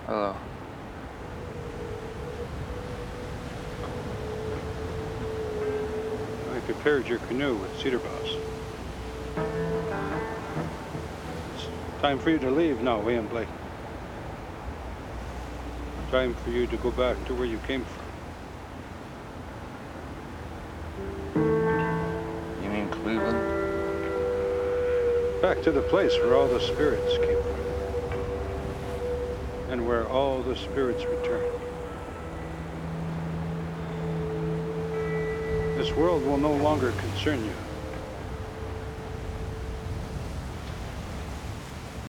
Hello. I prepared your canoe with cedar boughs. It's time for you to leave now, William Blake. Time for you to go back to where you came from. You mean Cleveland? Back to the place where all the spirits came from. And where all the spirits return. This world will no longer concern you.